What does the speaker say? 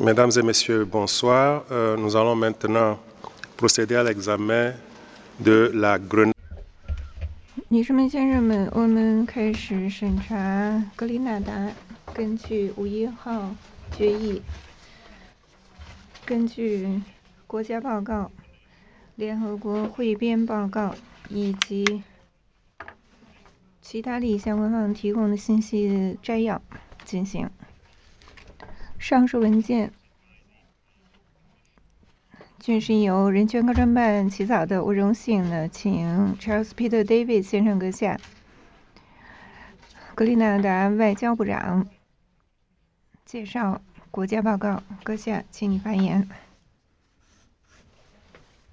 Mesdames et messieurs, bonsoir. Nous allons maintenant procéder à l'examen de la Grenade. 女士们、先生们，我们开始审查格林纳达根据5·1号决议，根据国家报告、联合国汇编报告以及其他利益相关方提供的信息摘要进行。上述文件均是由人权高专办起草的，我荣幸的请 Charles Peter Davis 先生阁下，格林纳达外交部长介绍国家报告。阁下，请你发言。